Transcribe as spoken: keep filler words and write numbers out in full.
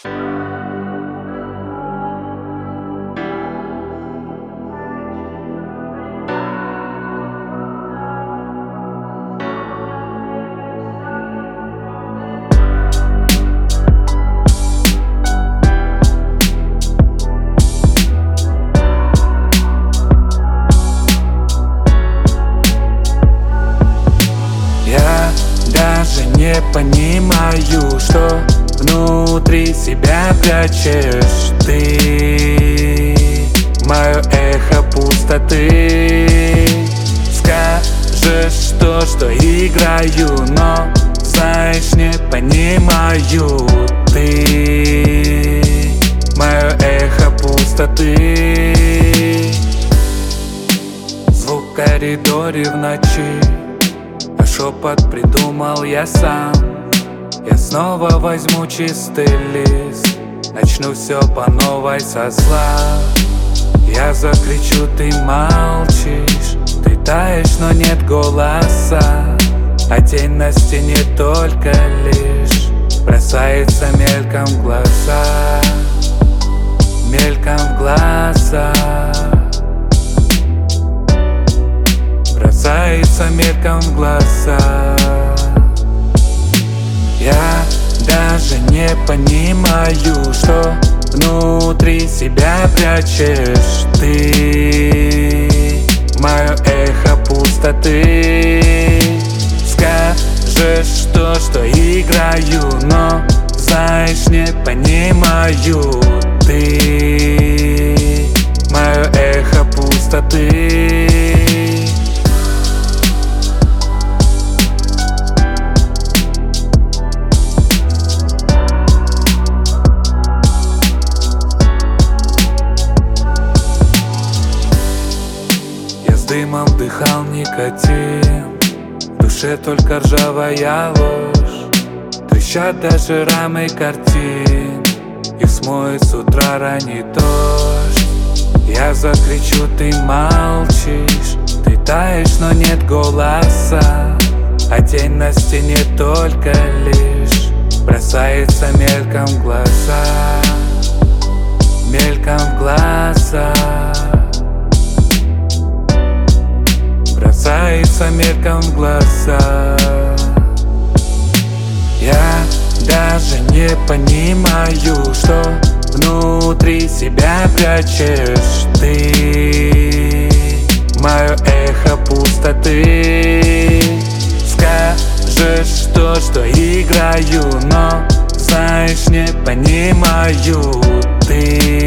Даже не понимаю, что внутри себя прячешь ты, мое эхо пустоты. Скажешь то, что играю, но, знаешь, не понимаю ты, мое эхо пустоты. Звук в коридоре в ночи, а шепот придумал я сам. Я снова возьму чистый лист, начну все по новой со зла. Я закричу, ты молчишь, ты таешь, но нет голоса. А тень на стене только лишь бросается мельком в глаза, мельком в глаза. Бросается мельком в глаза. Я даже не понимаю, что внутри себя прячешь ты, мое эхо пустоты. Скажешь то, что играю, но, знаешь, не понимаю ты, мое эхо пустоты. Дымом вдыхал никотин, в душе только ржавая ложь. Трещат даже рамы картин, их смоет с утра ранний дождь. Я закричу, ты молчишь, ты таешь, но нет голоса. А тень на стене только лишь бросается мельком в глаза, мельком в глаза. Бросается мельком в глаза. Я даже не понимаю, что внутри себя прячешь ты, мое эхо пустоты. Скажешь то, что играю, но, знаешь, не понимаю ты,